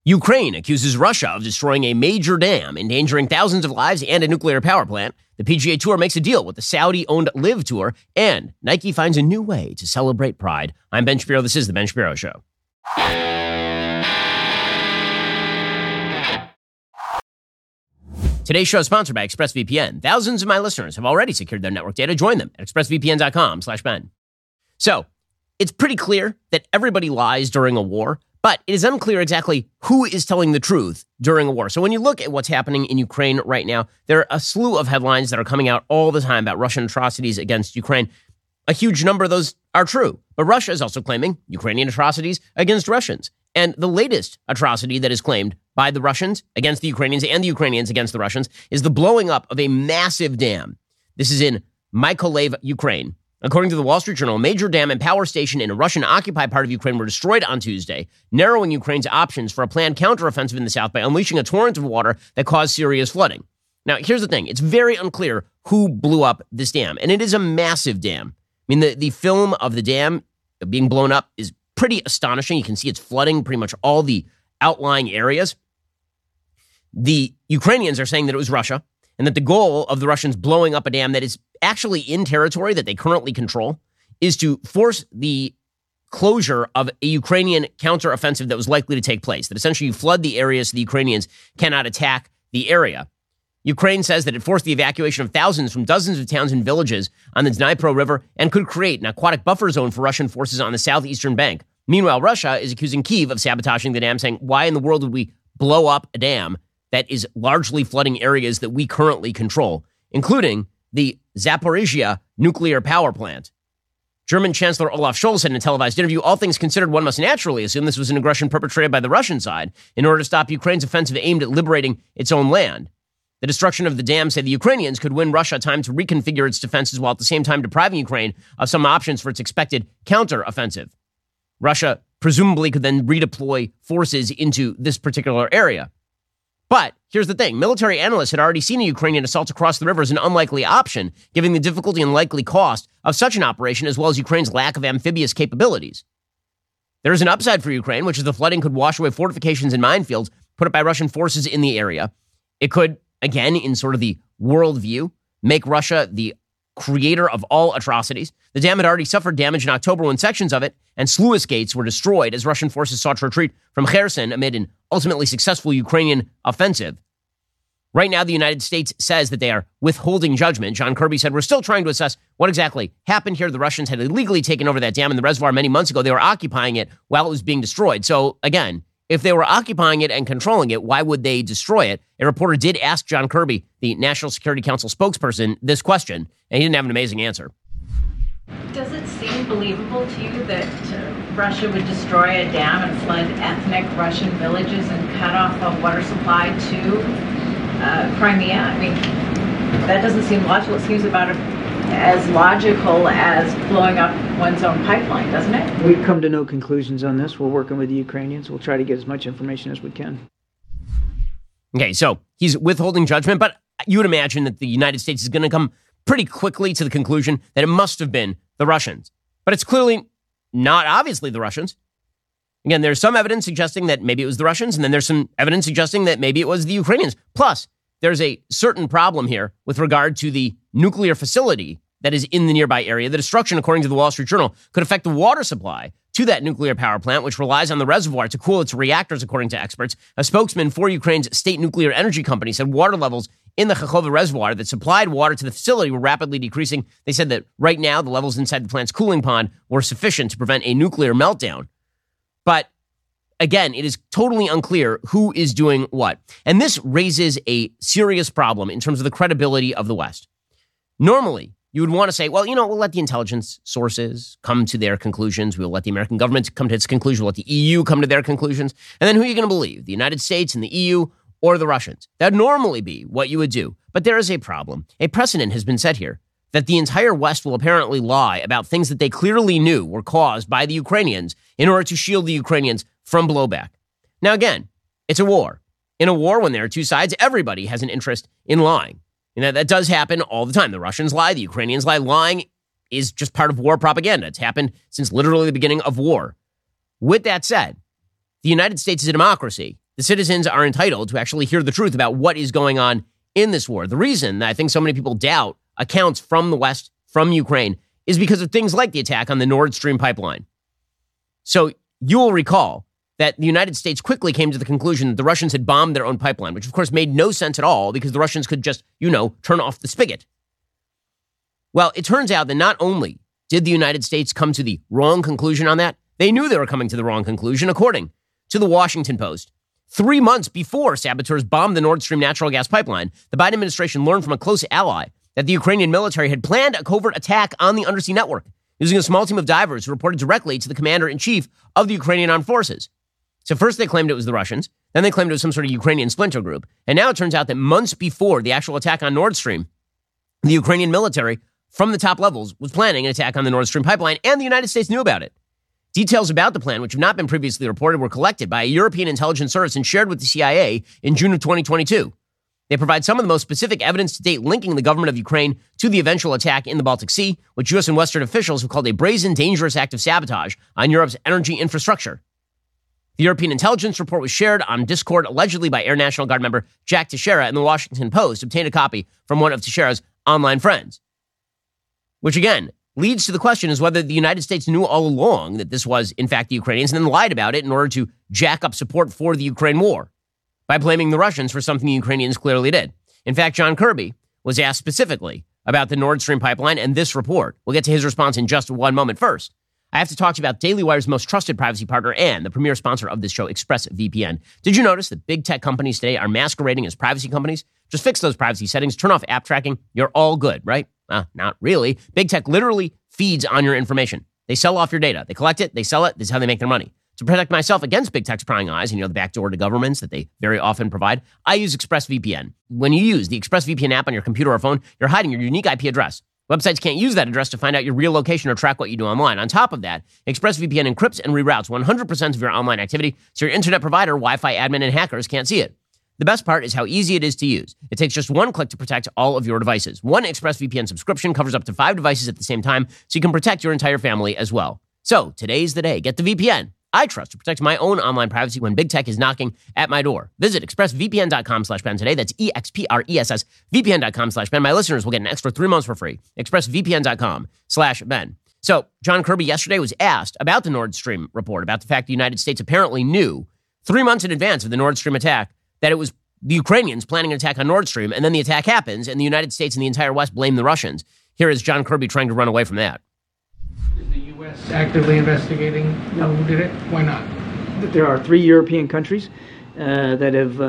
Ukraine accuses Russia of destroying a major dam, endangering thousands of lives and a nuclear power plant. The PGA Tour makes a deal with the Saudi-owned Live Tour, and Nike finds a new way to celebrate Pride. I'm Ben Shapiro. This is The Ben Shapiro Show. Today's show is sponsored by ExpressVPN. Thousands of my listeners have already secured their network data. Join them at expressvpn.com/Ben. So, it's pretty clear that everybody lies during a war, but it is unclear exactly who is telling the truth during a war. So when you look at what's happening in Ukraine right now, there are a slew of headlines that are coming out all the time about Russian atrocities against Ukraine. A huge number of those are true, but Russia is also claiming Ukrainian atrocities against Russians. And the latest atrocity that is claimed by the Russians against the Ukrainians and the Ukrainians against the Russians is the blowing up of a massive dam. This is in Mykolaiv, Ukraine. According to the Wall Street Journal, a major dam and power station in a Russian-occupied part of Ukraine were destroyed on Tuesday, narrowing Ukraine's options for a planned counteroffensive in the south by unleashing a torrent of water that caused serious flooding. Now, here's the thing. It's very unclear who blew up this dam, and it is a massive dam. I mean, the film of the dam being blown up is pretty astonishing. You can see it's flooding pretty much all the outlying areas. The Ukrainians are saying that it was Russia, and that the goal of the Russians blowing up a dam that is actually in territory that they currently control is to force the closure of a Ukrainian counteroffensive that was likely to take place, that essentially you flood the area so the Ukrainians cannot attack the area. Ukraine says that it forced the evacuation of thousands from dozens of towns and villages on the Dnipro River and could create an aquatic buffer zone for Russian forces on the southeastern bank. Meanwhile, Russia is accusing Kyiv of sabotaging the dam, saying, why in the world would we blow up a dam that is largely flooding areas that we currently control, including the Zaporizhia nuclear power plant? German Chancellor Olaf Scholz said in a televised interview, all things considered, one must naturally assume this was an aggression perpetrated by the Russian side in order to stop Ukraine's offensive aimed at liberating its own land. The destruction of the dam, said the Ukrainians, could win Russia time to reconfigure its defenses while at the same time depriving Ukraine of some options for its expected counteroffensive. Russia presumably could then redeploy forces into this particular area. But here's the thing. Military analysts had already seen a Ukrainian assault across the river as an unlikely option, given the difficulty and likely cost of such an operation, as well as Ukraine's lack of amphibious capabilities. There is an upside for Ukraine, which is the flooding could wash away fortifications and minefields put up by Russian forces in the area. It could, again, in sort of the worldview, make Russia the creator of all atrocities. The dam had already suffered damage in October when sections of it and sluice gates were destroyed as Russian forces sought to retreat from Kherson amid an ultimately successful Ukrainian offensive. Right now, the United States says that they are withholding judgment. John Kirby said, we're still trying to assess what exactly happened here. The Russians had illegally taken over that dam in the reservoir many months ago. They were occupying it while it was being destroyed. So again, if they were occupying it and controlling it, why would they destroy it? A reporter did ask John Kirby, the National Security Council spokesperson, this question, and he didn't have an amazing answer. Does it seem believable to you that Russia would destroy a dam and flood ethnic Russian villages and cut off a water supply to Crimea? I mean, that doesn't seem logical. It seems about as logical as blowing up one's own pipeline, doesn't it? We've come to no conclusions on this. We're working with the Ukrainians. We'll try to get as much information as we can. Okay, so he's withholding judgment, but you would imagine that the United States is going to come pretty quickly to the conclusion that it must have been the Russians. But it's clearly not obviously the Russians. Again, there's some evidence suggesting that maybe it was the Russians, and then there's some evidence suggesting that maybe it was the Ukrainians. Plus, there's a certain problem here with regard to the nuclear facility that is in the nearby area. The destruction, according to the Wall Street Journal, could affect the water supply to that nuclear power plant, which relies on the reservoir to cool its reactors, according to experts. A spokesman for Ukraine's state nuclear energy company said water levels in the Kakhovka reservoir that supplied water to the facility were rapidly decreasing. They said that right now the levels inside the plant's cooling pond were sufficient to prevent a nuclear meltdown. But again, it is totally unclear who is doing what. And this raises a serious problem in terms of the credibility of the West. Normally, you would want to say, well, we'll let the intelligence sources come to their conclusions. We'll let the American government come to its conclusion. We'll let the EU come to their conclusions. And then who are you going to believe? The United States and the EU or the Russians? That'd normally be what you would do. But there is a problem. A precedent has been set here that the entire West will apparently lie about things that they clearly knew were caused by the Ukrainians in order to shield the Ukrainians from blowback. Now, again, it's a war. In a war, when there are two sides, everybody has an interest in lying. That does happen all the time. The Russians lie, the Ukrainians lie. Lying is just part of war propaganda. It's happened since literally the beginning of war. With that said, the United States is a democracy. the citizens are entitled to actually hear the truth about what is going on in this war. The reason that I think so many people doubt accounts from the West, from Ukraine, is because of things like the attack on the Nord Stream pipeline. So you will recall that the United States quickly came to the conclusion that the Russians had bombed their own pipeline, which of course made no sense at all because the Russians could just, turn off the spigot. Well, it turns out that not only did the United States come to the wrong conclusion on that, they knew they were coming to the wrong conclusion, according to the Washington Post. 3 months before saboteurs bombed the Nord Stream natural gas pipeline, the Biden administration learned from a close ally that the Ukrainian military had planned a covert attack on the undersea network using a small team of divers who reported directly to the commander-in-chief of the Ukrainian armed forces. So first they claimed it was the Russians, then they claimed it was some sort of Ukrainian splinter group, and now it turns out that months before the actual attack on Nord Stream, the Ukrainian military, from the top levels, was planning an attack on the Nord Stream pipeline, and the United States knew about it. Details about the plan, which have not been previously reported, were collected by a European intelligence service and shared with the CIA in June of 2022. They provide some of the most specific evidence to date linking the government of Ukraine to the eventual attack in the Baltic Sea, which U.S. and Western officials have called a brazen, dangerous act of sabotage on Europe's energy infrastructure. The European intelligence report was shared on Discord allegedly by Air National Guard member Jack Teixeira, and the Washington Post obtained a copy from one of Teixeira's online friends. Which again leads to the question is whether the United States knew all along that this was, in fact, the Ukrainians and then lied about it in order to jack up support for the Ukraine war by blaming the Russians for something the Ukrainians clearly did. In fact, John Kirby was asked specifically about the Nord Stream pipeline and this report. We'll get to his response in just one moment. First, I have to talk to you about Daily Wire's most trusted privacy partner and the premier sponsor of this show, ExpressVPN. Did you notice that big tech companies today are masquerading as privacy companies? Just fix those privacy settings, turn off app tracking, you're all good, right? Not really. Big tech literally feeds on your information. They sell off your data. They collect it, they sell it, this is how they make their money. To protect myself against big tech's prying eyes and, the backdoor to governments that they very often provide, I use ExpressVPN. When you use the ExpressVPN app on your computer or phone, you're hiding your unique IP address. Websites can't use that address to find out your real location or track what you do online. On top of that, ExpressVPN encrypts and reroutes 100% of your online activity so your internet provider, Wi-Fi admin, and hackers can't see it. The best part is how easy it is to use. It takes just one click to protect all of your devices. One ExpressVPN subscription covers up to 5 devices at the same time, so you can protect your entire family as well. So, today's the day. Get the VPN I trust to protect my own online privacy when big tech is knocking at my door. Visit expressvpn.com/Ben today. That's EXPRESSVPN.com/Ben. My listeners will get an extra 3 months for free. expressvpn.com/Ben. So, John Kirby yesterday was asked about the Nord Stream report, about the fact the United States apparently knew 3 months in advance of the Nord Stream attack that it was the Ukrainians planning an attack on Nord Stream, and then the attack happens, and the United States and the entire West blame the Russians. Here is John Kirby trying to run away from that. Is the U.S. actively investigating who did it? Why not? There are 3 European countries that have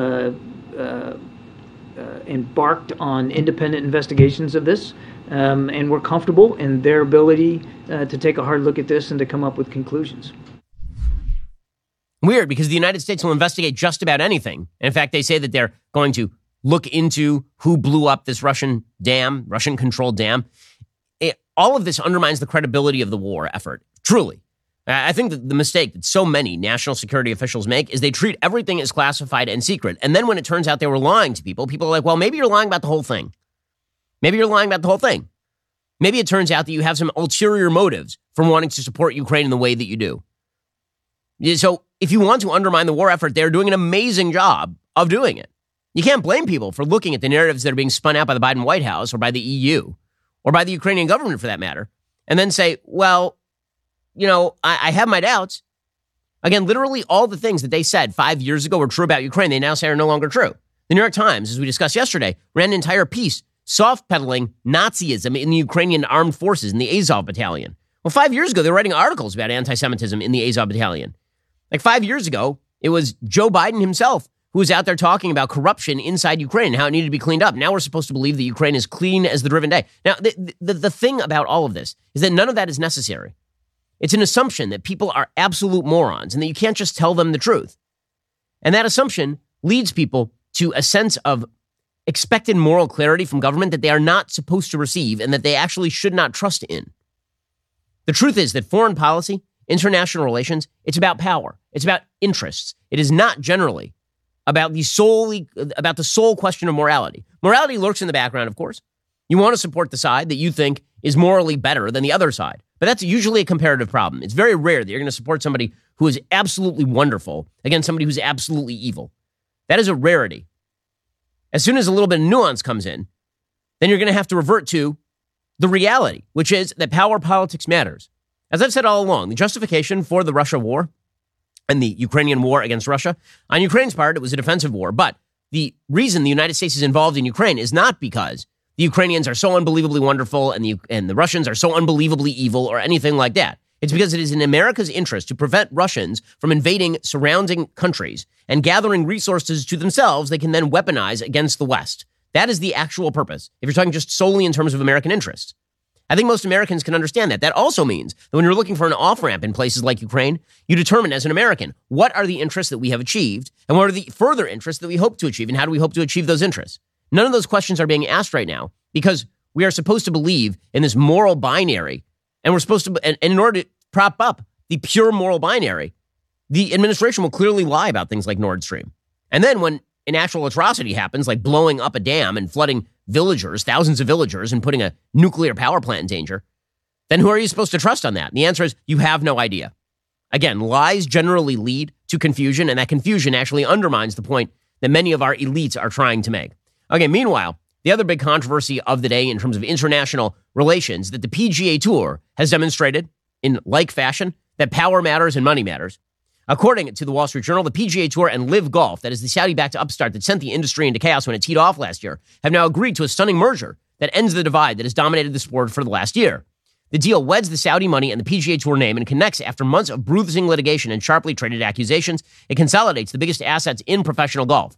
embarked on independent investigations of this, and we're comfortable in their ability to take a hard look at this and to come up with conclusions. Weird, because the United States will investigate just about anything. In fact, they say that they're going to look into who blew up this Russian dam, Russian-controlled dam. All of this undermines the credibility of the war effort, truly. I think that the mistake that so many national security officials make is they treat everything as classified and secret. And then when it turns out they were lying to people, people are like, well, maybe you're lying about the whole thing. Maybe you're lying about the whole thing. Maybe it turns out that you have some ulterior motives from wanting to support Ukraine in the way that you do. So if you want to undermine the war effort, they're doing an amazing job of doing it. You can't blame people for looking at the narratives that are being spun out by the Biden White House or by the EU or by the Ukrainian government for that matter, and then say, well, I have my doubts. Again, literally all the things that they said 5 years ago were true about Ukraine, they now say are no longer true. The New York Times, as we discussed yesterday, ran an entire piece soft-pedaling Nazism in the Ukrainian armed forces in the Azov Battalion. Well, 5 years ago, they were writing articles about anti-Semitism in the Azov Battalion. Like 5 years ago, it was Joe Biden himself who was out there talking about corruption inside Ukraine and how it needed to be cleaned up. Now we're supposed to believe that Ukraine is clean as the driven day. Now, the thing about all of this is that none of that is necessary. It's an assumption that people are absolute morons and that you can't just tell them the truth. And that assumption leads people to a sense of expected moral clarity from government that they are not supposed to receive and that they actually should not trust in. The truth is that foreign policy, international relations, it's about power. It's about interests. It is not generally about the sole question of morality. Morality lurks in the background, of course. You want to support the side that you think is morally better than the other side. But that's usually a comparative problem. It's very rare that you're going to support somebody who is absolutely wonderful against somebody who's absolutely evil. That is a rarity. As soon as a little bit of nuance comes in, then you're going to have to revert to the reality, which is that power politics matters. As I've said all along, the justification for the Russia war and the Ukrainian war against Russia, on Ukraine's part, it was a defensive war. But the reason the United States is involved in Ukraine is not because the Ukrainians are so unbelievably wonderful and the Russians are so unbelievably evil or anything like that. It's because it is in America's interest to prevent Russians from invading surrounding countries and gathering resources to themselves they can then weaponize against the West. That is the actual purpose, if you're talking just solely in terms of American interests. I think most Americans can understand that. That also means that when you're looking for an off-ramp in places like Ukraine, you determine as an American, what are the interests that we have achieved and what are the further interests that we hope to achieve and how do we hope to achieve those interests? None of those questions are being asked right now because we are supposed to believe in this moral binary, and we're supposed to, and in order to prop up the pure moral binary, the administration will clearly lie about things like Nord Stream. And then when an actual atrocity happens, like blowing up a dam and flooding villagers, thousands of villagers, and putting a nuclear power plant in danger, then who are you supposed to trust on that? And the answer is you have no idea. Again, lies generally lead to confusion, and that confusion actually undermines the point that many of our elites are trying to make. Okay, meanwhile, the other big controversy of the day in terms of international relations that the PGA Tour has demonstrated in like fashion that power matters and money matters. According to the Wall Street Journal, the PGA Tour and Live Golf, that is the Saudi-backed upstart that sent the industry into chaos when it teed off last year, have now agreed to a stunning merger that ends the divide that has dominated the sport for the last year. The deal weds the Saudi money and the PGA Tour name and connects after months of bruising litigation and sharply traded accusations. It consolidates the biggest assets in professional golf.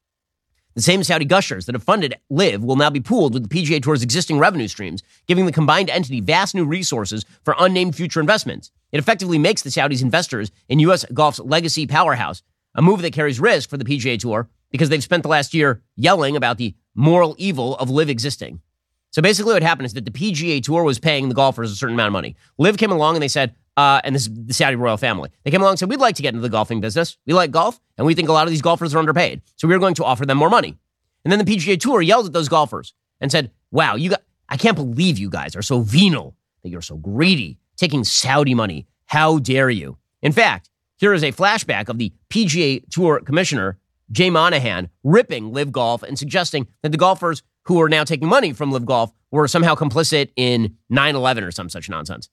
The same Saudi gushers that have funded Live will now be pooled with the PGA Tour's existing revenue streams, giving the combined entity vast new resources for unnamed future investments. It effectively makes the Saudis investors in U.S. golf's legacy powerhouse, a move that carries risk for the PGA Tour because they've spent the last year yelling about the moral evil of Live existing. So basically what happened is that the PGA Tour was paying the golfers a certain amount of money. Live came along and they said, and this is the Saudi royal family, they came along and said, we'd like to get into the golfing business. We like golf, and we think a lot of these golfers are underpaid. So we're going to offer them more money. And then the PGA Tour yelled at those golfers and said, wow, I can't believe you guys are so venal, that you're so greedy, taking Saudi money. How dare you? In fact, here is a flashback of the PGA Tour commissioner, Jay Monahan, ripping Live Golf and suggesting that the golfers who are now taking money from Live Golf were somehow complicit in 9/11 or some such nonsense.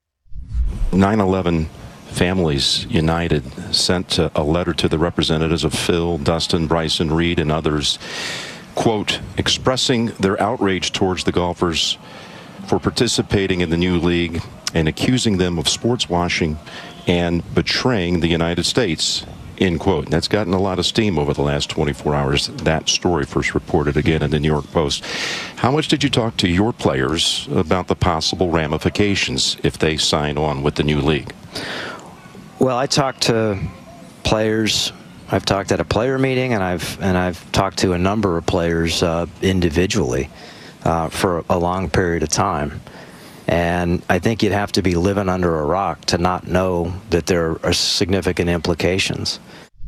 9/11 Families United sent a letter to the representatives of Phil, Dustin, Bryson, Reed, and others, quote, expressing their outrage towards the golfers for participating in the new league and accusing them of sports washing and betraying the United States, end quote. That's gotten a lot of steam over the last 24 hours. That story first reported again in the New York Post. How much did you talk to your players about the possible ramifications if they sign on with the new league? Well, I talked to players. I've talked at a player meeting, and I've talked to a number of players individually for a long period of time. And I think you'd have to be living under a rock to not know that there are significant implications.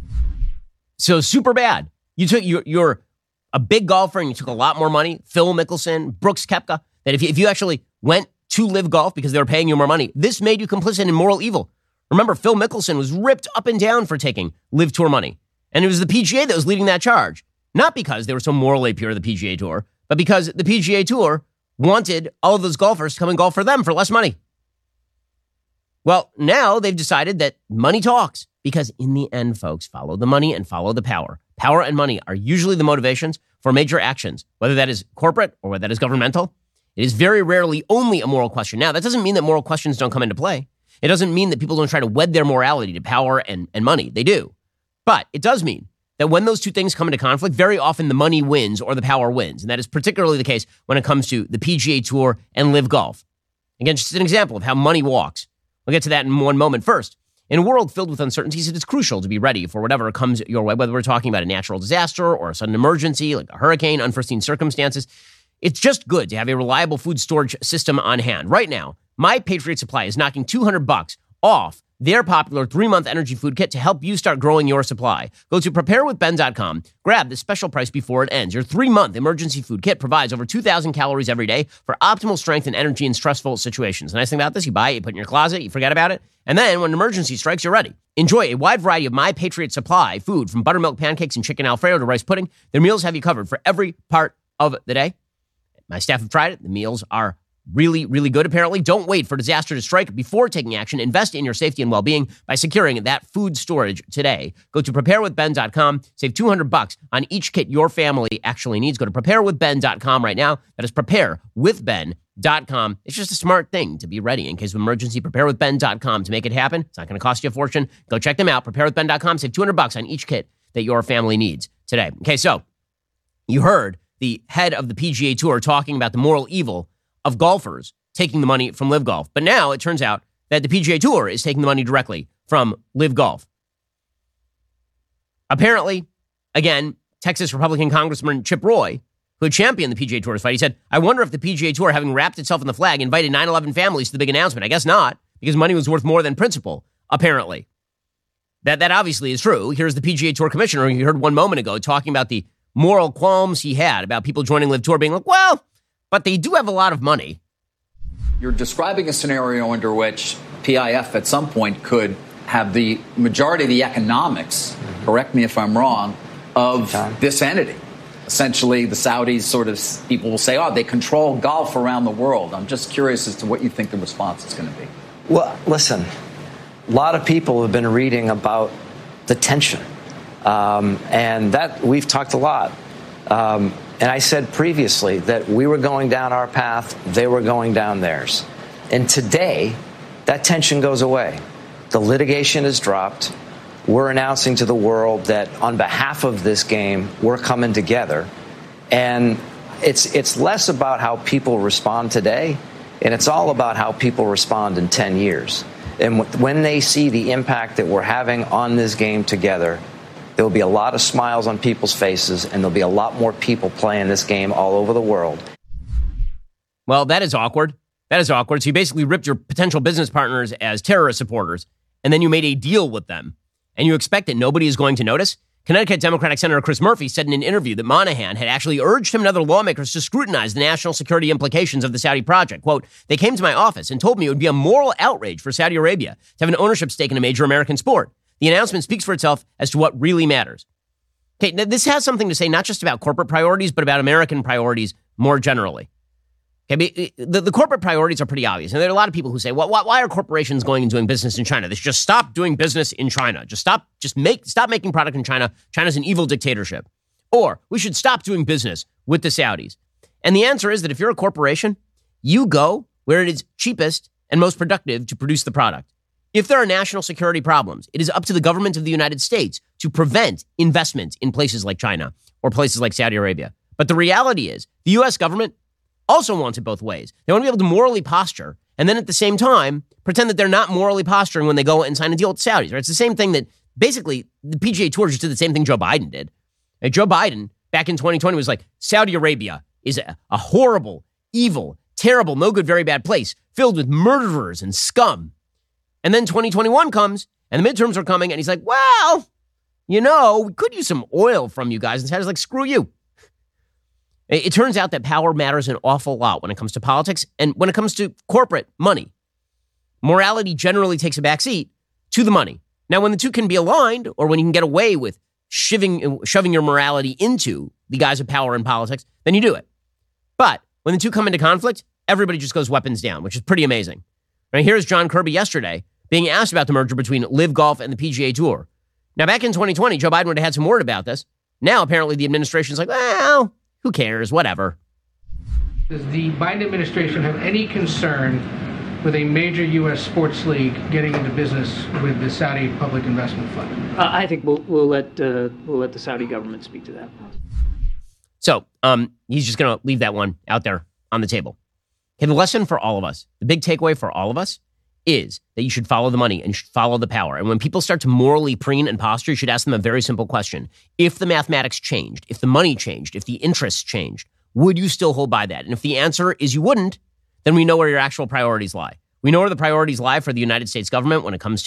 So super bad. You took you're a big golfer and you took a lot more money. Phil Mickelson, Brooks Koepka. That if you actually went to Live Golf because they were paying you more money, this made you complicit in moral evil. Remember, Phil Mickelson was ripped up and down for taking Live Tour money. And it was the PGA that was leading that charge. Not because they were so morally pure, the PGA Tour, but because the PGA Tour wanted all of those golfers to come and golf for them for less money. Well, now they've decided that money talks because in the end, folks, follow the money and follow the power. Power and money are usually the motivations for major actions, whether that is corporate or whether that is governmental. It is very rarely only a moral question. Now, that doesn't mean that moral questions don't come into play. It doesn't mean that people don't try to wed their morality to power and money. They do. But it does mean that when those two things come into conflict, very often the money wins or the power wins. And that is particularly the case when it comes to the PGA Tour and Live Golf. Again, just an example of how money walks. We'll get to that in one moment. First, in a world filled with uncertainties, it is crucial to be ready for whatever comes your way, whether we're talking about a natural disaster or a sudden emergency like a hurricane, unforeseen circumstances. It's just good to have a reliable food storage system on hand. Right now, My Patriot Supply is knocking $200 off their popular 3-month energy food kit to help you start growing your supply. Go to preparewithben.com. Grab the special price before it ends. Your 3-month emergency food kit provides over 2,000 calories every day for optimal strength and energy in stressful situations. The nice thing about this, you buy it, you put it in your closet, you forget about it, and then when an emergency strikes, you're ready. Enjoy a wide variety of My Patriot Supply food, from buttermilk pancakes and chicken Alfredo to rice pudding. Their meals have you covered for every part of the day. My staff have tried it. The meals are really, really good, apparently. Don't wait for disaster to strike before taking action. Invest in your safety and well-being by securing that food storage today. Go to preparewithben.com. Save $200 on each kit your family actually needs. Go to preparewithben.com right now. That is preparewithben.com. It's just a smart thing to be ready in case of emergency. Preparewithben.com to make it happen. It's not going to cost you a fortune. Go check them out. Preparewithben.com. Save $200 on each kit that your family needs today. Okay, so you heard the head of the PGA Tour talking about the moral evil of golfers taking the money from Live Golf. But now it turns out that the PGA Tour is taking the money directly from Live Golf. Apparently, again, Texas Republican Congressman Chip Roy, who had championed the PGA Tour's fight, he said, I wonder if the PGA Tour, having wrapped itself in the flag, invited 9/11 families to the big announcement. I guess not, because money was worth more than principle, apparently. That obviously is true. Here's the PGA Tour commissioner, you heard one moment ago, talking about the moral qualms he had about people joining Live Tour, being like, well, but they do have a lot of money. You're describing a scenario under which PIF at some point could have the majority of the economics, correct me if I'm wrong, of this entity. Essentially, the Saudis sort of, people will say, oh, they control golf around the world. I'm just curious as to what you think the response is going to be. Well, listen, a lot of people have been reading about the tension. And that we've talked a lot. And I said previously that we were going down our path, they were going down theirs. And today, that tension goes away. The litigation is dropped. We're announcing to the world that on behalf of this game, we're coming together. And it's less about how people respond today, and it's all about how people respond in 10 years. And when they see the impact that we're having on this game together, there will be a lot of smiles on people's faces, and there'll be a lot more people playing this game all over the world. Well, that is awkward. That is awkward. So you basically ripped your potential business partners as terrorist supporters, and then you made a deal with them. And you expect that nobody is going to notice? Connecticut Democratic Senator Chris Murphy said in an interview that Monahan had actually urged him and other lawmakers to scrutinize the national security implications of the Saudi project. Quote, they came to my office and told me it would be a moral outrage for Saudi Arabia to have an ownership stake in a major American sport. The announcement speaks for itself as to what really matters. Okay, now this has something to say not just about corporate priorities, but about American priorities more generally. Okay, the corporate priorities are pretty obvious. And there are a lot of people who say, well, why are corporations going and doing business in China? They should just stop doing business in China. Stop making product in China. China's an evil dictatorship. Or we should stop doing business with the Saudis. And the answer is that if you're a corporation, you go where it is cheapest and most productive to produce the product. If there are national security problems, it is up to the government of the United States to prevent investment in places like China or places like Saudi Arabia. But the reality is the U.S. government also wants it both ways. They want to be able to morally posture and then at the same time pretend that they're not morally posturing when they go and sign a deal with the Saudis. Right? It's the same thing that basically the PGA Tour just did the same thing Joe Biden did. And Joe Biden back in 2020 was like, Saudi Arabia is a horrible, evil, terrible, no good, very bad place filled with murderers and scum. And then 2021 comes, and the midterms are coming, and he's like, well, we could use some oil from you guys. And Saturday's like, screw you. It turns out that power matters an awful lot when it comes to politics and when it comes to corporate money. Morality generally takes a backseat to the money. Now, when the two can be aligned, or when you can get away with shoving your morality into the guise of power in politics, then you do it. But when the two come into conflict, everybody just goes weapons down, which is pretty amazing. Right, here's John Kirby yesterday being asked about the merger between Live Golf and the PGA Tour. Now, back in 2020, Joe Biden would have had some word about this. Now, apparently, the administration's like, well, who cares? Whatever. Does the Biden administration have any concern with a major U.S. sports league getting into business with the Saudi Public Investment Fund? I think we'll let the Saudi government speak to that. So he's just going to leave that one out there on the table. Okay, the lesson for all of us, the big takeaway for all of us is that you should follow the money and you should follow the power. And when people start to morally preen and posture, you should ask them a very simple question. If the mathematics changed, if the money changed, if the interests changed, would you still hold by that? And if the answer is you wouldn't, then we know where your actual priorities lie. We know where the priorities lie for the United States government when it comes to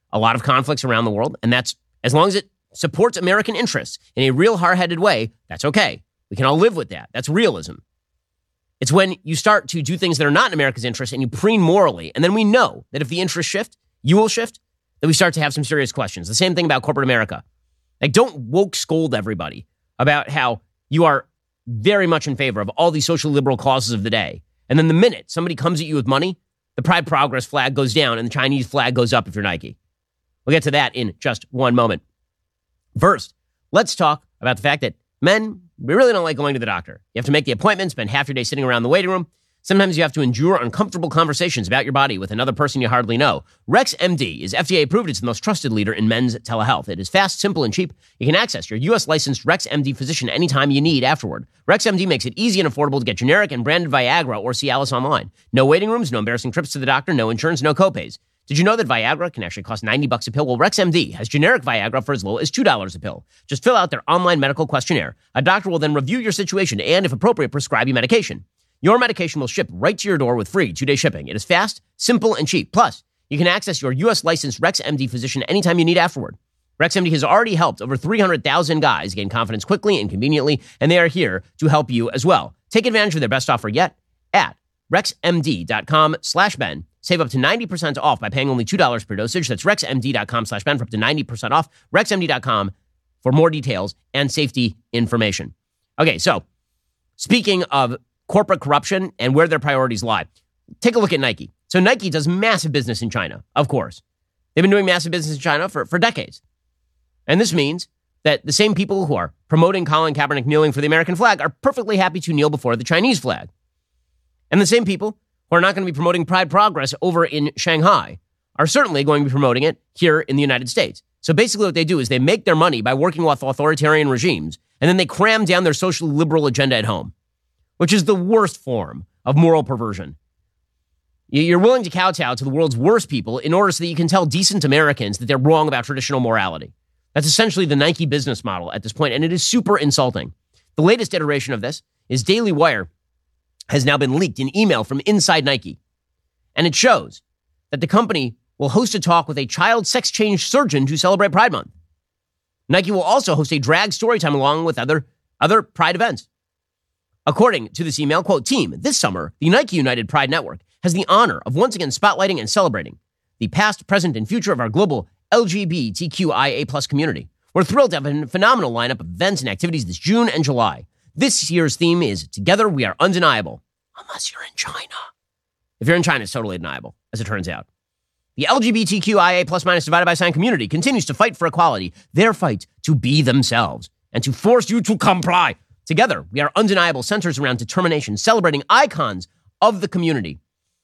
a lot of conflicts around the world, and that's, as long as it supports American interests in a real hard-headed way, that's okay. We can all live with that. That's realism. It's when you start to do things that are not in America's interest and you preen morally, and then we know that if the interests shift, you will shift, that we start to have some serious questions. The same thing about corporate America. Like, don't woke scold everybody about how you are very much in favor of all these social liberal causes of the day. And then the minute somebody comes at you with money, the Pride Progress flag goes down and the Chinese flag goes up if you're Nike. We'll get to that in just one moment. First, let's talk about the fact that men, we really don't like going to the doctor. You have to make the appointment, spend half your day sitting around the waiting room. Sometimes you have to endure uncomfortable conversations about your body with another person you hardly know. Rex MD is FDA approved. It's the most trusted leader in men's telehealth. It is fast, simple, and cheap. You can access your U.S. licensed Rex MD physician anytime you need afterward. Rex MD makes it easy and affordable to get generic and branded Viagra or Cialis online. No waiting rooms, no embarrassing trips to the doctor, no insurance, no copays. Did you know that Viagra can actually cost $90 a pill? Well, Rex MD has generic Viagra for as low as $2 a pill. Just fill out their online medical questionnaire. A doctor will then review your situation and, if appropriate, prescribe you medication. Your medication will ship right to your door with free 2-day shipping. It is fast, simple, and cheap. Plus, you can access your U.S. licensed Rex MD physician anytime you need afterward. Rex MD has already helped over 300,000 guys gain confidence quickly and conveniently, and they are here to help you as well. Take advantage of their best offer yet at rexmd.com/Ben. Save up to 90% off by paying only $2 per dosage. That's rexmd.com/Ben for up to 90% off. rexmd.com for more details and safety information. Okay, so speaking of corporate corruption and where their priorities lie, take a look at Nike. So Nike does massive business in China, of course. They've been doing massive business in China for decades. And this means that the same people who are promoting Colin Kaepernick kneeling for the American flag are perfectly happy to kneel before the Chinese flag. And the same people who are not going to be promoting Pride Progress over in Shanghai are certainly going to be promoting it here in the United States. So basically what they do is they make their money by working with authoritarian regimes, and then they cram down their social liberal agenda at home, which is the worst form of moral perversion. You're willing to kowtow to the world's worst people in order so that you can tell decent Americans that they're wrong about traditional morality. That's essentially the Nike business model at this point, and it is super insulting. The latest iteration of this is Daily Wire has now been leaked in email from inside Nike. And it shows that the company will host a talk with a child sex change surgeon to celebrate Pride Month. Nike will also host a drag story time along with other Pride events. According to this email, quote, "Team, this summer, the Nike United Pride Network has the honor of once again spotlighting and celebrating the past, present, and future of our global LGBTQIA+ community. We're thrilled to have a phenomenal lineup of events and activities this June and July. This year's theme is Together We Are Undeniable." Unless you're in China. If you're in China, it's totally deniable, as it turns out. The LGBTQIA+ minus divided by sign community continues to fight for equality, their fight to be themselves and to force you to comply. Together, we are undeniable centers around determination, celebrating icons of the community.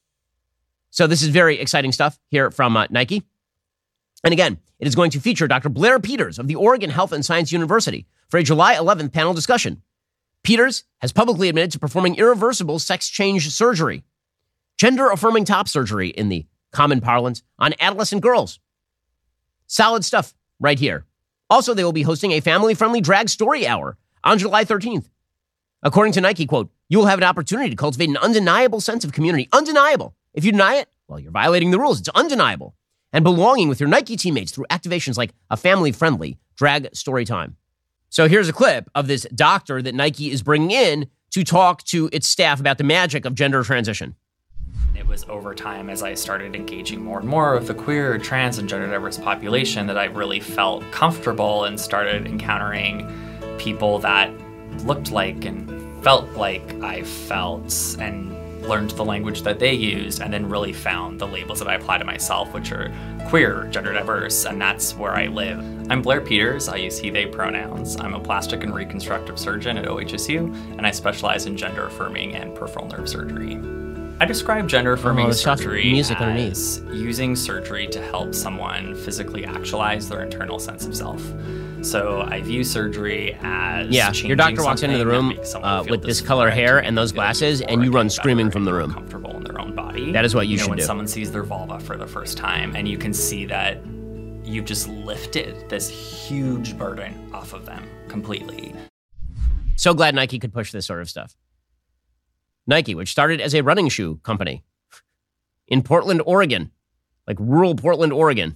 So this is very exciting stuff here from Nike. And again, it is going to feature Dr. Blair Peters of the Oregon Health and Science University for a July 11th panel discussion. Peters has publicly admitted to performing irreversible sex change surgery, gender-affirming top surgery in the common parlance, on adolescent girls. Solid stuff right here. Also, they will be hosting a family-friendly drag story hour on July 13th. According to Nike, quote, "You will have an opportunity to cultivate an undeniable sense of community." Undeniable. If you deny it, well, you're violating the rules. It's undeniable. And belonging with your Nike teammates through activations like a family-friendly drag story time. So here's a clip of this doctor that Nike is bringing in to talk to its staff about the magic of gender transition. It was over time as I started engaging more and more with the queer, trans, and gender diverse population that I really felt comfortable and started encountering people that looked like and felt like I felt, and learned the language that they used, and then really found the labels that I apply to myself, which are queer, gender diverse, and that's where I live. I'm Blair Peters. I use he, they pronouns. I'm a plastic and reconstructive surgeon at OHSU, and I specialize in gender affirming and peripheral nerve surgery. I describe gender affirming surgery as using surgery to help someone physically actualize their internal sense of self. So I view surgery as your doctor walks into the room with this color hair and those glasses, and you run screaming from the room. Comfortable in their own body. That is what you should when do. When someone sees their vulva for the first time, and you can see that you've just lifted this huge burden off of them completely. So glad Nike could push this sort of stuff. Nike, which started as a running shoe company in Portland, Oregon, like rural Portland, Oregon,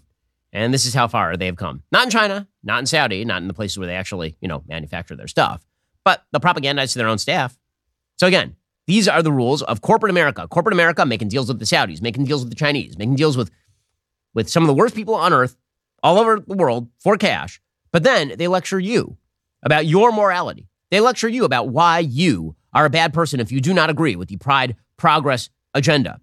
And this is how far they have come. Not in China, not in Saudi, not in the places where they actually, manufacture their stuff, but they'll propagandize to their own staff. So again, these are the rules of corporate America. Corporate America making deals with the Saudis, making deals with the Chinese, making deals with some of the worst people on earth all over the world for cash. But then they lecture you about your morality. They lecture you about why you are a bad person if you do not agree with the Pride Progress agenda.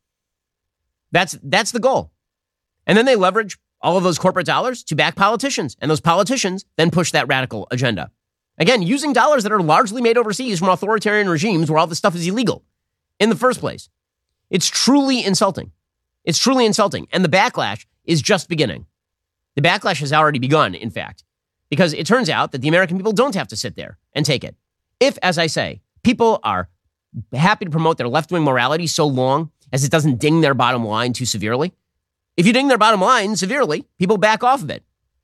That's the goal. And then they leverage all of those corporate dollars to back politicians. And those politicians then push that radical agenda. Again, using dollars that are largely made overseas from authoritarian regimes where all this stuff is illegal in the first place. It's truly insulting. It's truly insulting. And the backlash is just beginning. The backlash has already begun, in fact, because it turns out that the American people don't have to sit there and take it. If, as I say, people are happy to promote their left-wing morality so long as it doesn't ding their bottom line too severely, if you ding their bottom line severely, people back off of it.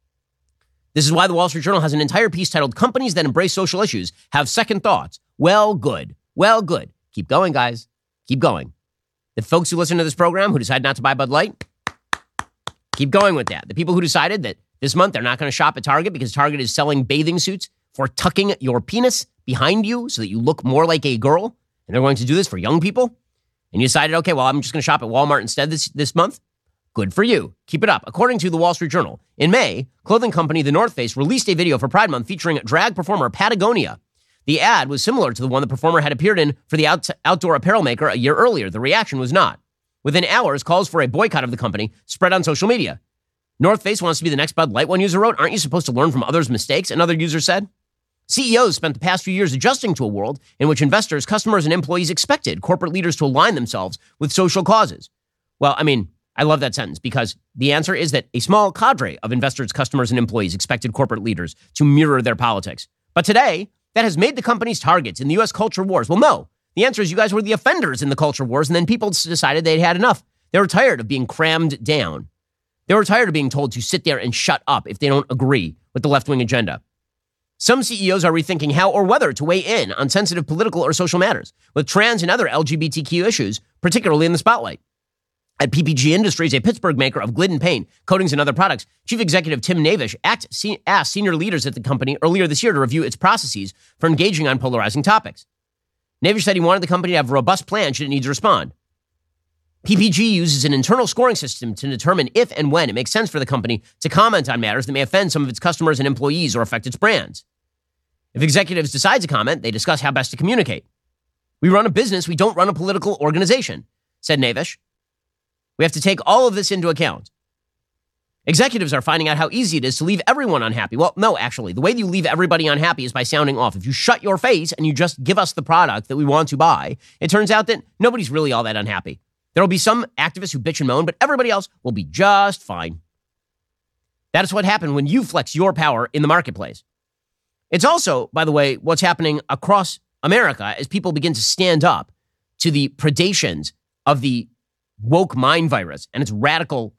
This is why the Wall Street Journal has an entire piece titled "Companies That Embrace Social Issues Have Second Thoughts." Well, good. Well, good. Keep going, guys. Keep going. The folks who listen to this program who decide not to buy Bud Light, keep going with that. The people who decided that this month they're not going to shop at Target because Target is selling bathing suits for tucking your penis behind you so that you look more like a girl, and they're going to do this for young people, and you decided, okay, well, I'm just going to shop at Walmart instead this month. Good for you. Keep it up. According to the Wall Street Journal, in May, clothing company The North Face released a video for Pride Month featuring drag performer Patagonia. The ad was similar to the one the performer had appeared in for the outdoor apparel maker a year earlier. The reaction was not. Within hours, calls for a boycott of the company spread on social media. North Face wants to be the next Bud Light, one user wrote. Aren't you supposed to learn from others' mistakes? Another user said. CEOs spent the past few years adjusting to a world in which investors, customers, and employees expected corporate leaders to align themselves with social causes. Well, I love that sentence because the answer is that a small cadre of investors, customers, and employees expected corporate leaders to mirror their politics. But today, that has made the companies targets in the U.S. culture wars. Well, no. The answer is you guys were the offenders in the culture wars, and then people decided they'd had enough. They were tired of being crammed down. They were tired of being told to sit there and shut up if they don't agree with the left-wing agenda. Some CEOs are rethinking how or whether to weigh in on sensitive political or social matters, with trans and other LGBTQ issues, particularly in the spotlight. At PPG Industries, a Pittsburgh maker of Glidden paint, coatings, and other products, Chief Executive Tim Navish asked senior leaders at the company earlier this year to review its processes for engaging on polarizing topics. Navish said he wanted the company to have a robust plan should it need to respond. PPG uses an internal scoring system to determine if and when it makes sense for the company to comment on matters that may offend some of its customers and employees or affect its brands. If executives decide to comment, they discuss how best to communicate. We run a business, we don't run a political organization, said Navish. We have to take all of this into account. Executives are finding out how easy it is to leave everyone unhappy. Well, no, actually, the way that you leave everybody unhappy is by sounding off. If you shut your face and you just give us the product that we want to buy, it turns out that nobody's really all that unhappy. There will be some activists who bitch and moan, but everybody else will be just fine. That is what happened when you flex your power in the marketplace. It's also, by the way, what's happening across America as people begin to stand up to the predations of the woke mind virus and its radical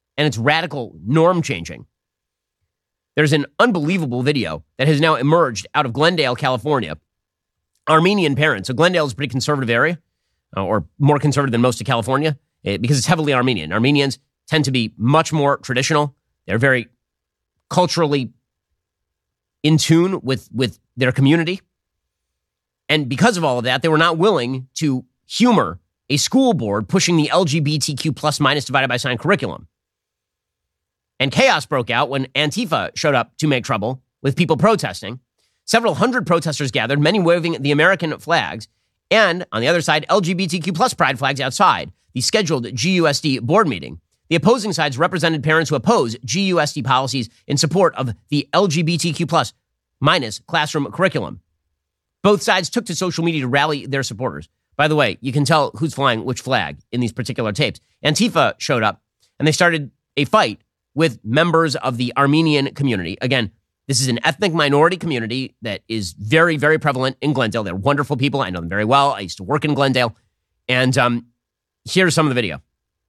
norm changing. There's an unbelievable video that has now emerged out of Glendale, California. Armenian parents. So Glendale is a pretty conservative area, or more conservative than most of California, because it's heavily Armenian. Armenians tend to be much more traditional. They're very culturally in tune with their community. And because of all of that, they were not willing to humor a school board pushing the LGBTQ plus minus divided by sign curriculum. And chaos broke out when Antifa showed up to make trouble with people protesting. Several hundred protesters gathered, many waving the American flags, and on the other side, LGBTQ plus pride flags outside the scheduled GUSD board meeting. The opposing sides represented parents who oppose GUSD policies in support of the LGBTQ plus minus classroom curriculum. Both sides took to social media to rally their supporters. By the way, you can tell who's flying which flag in these particular tapes. Antifa showed up, and they started a fight with members of the Armenian community. Again, this is an ethnic minority community that is very, very prevalent in Glendale. They're wonderful people. I know them very well. I used to work in Glendale. And here's some of the video.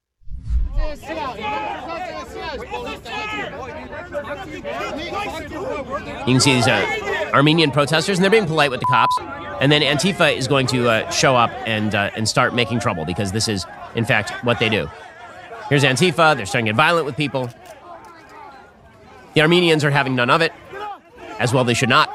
You can see these Armenian protesters, and they're being polite with the cops. And then Antifa is going to show up and start making trouble because this is, in fact, what they do. Here's Antifa. They're starting to get violent with people. The Armenians are having none of it, as well they should not.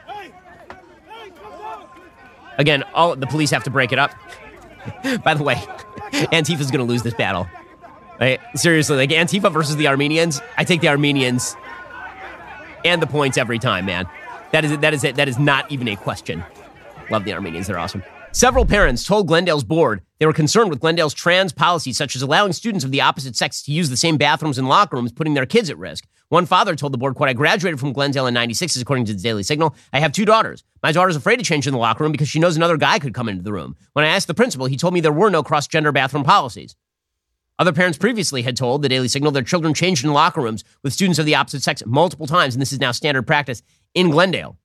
Again, all the police have to break it up. By the way, Antifa's going to lose this battle. Right? Seriously, like Antifa versus the Armenians, I take the Armenians and the points every time, man. That is it. That is not even a question. Love the Armenians. They're awesome. Several parents told Glendale's board they were concerned with Glendale's trans policies, such as allowing students of the opposite sex to use the same bathrooms and locker rooms, putting their kids at risk. One father told the board, quote, I graduated from Glendale in 96, according to the Daily Signal. I have 2 daughters. My daughter's afraid to change in the locker room because she knows another guy could come into the room. When I asked the principal, he told me there were no cross-gender bathroom policies. Other parents previously had told the Daily Signal their children changed in locker rooms with students of the opposite sex multiple times, and this is now standard practice in Glendale.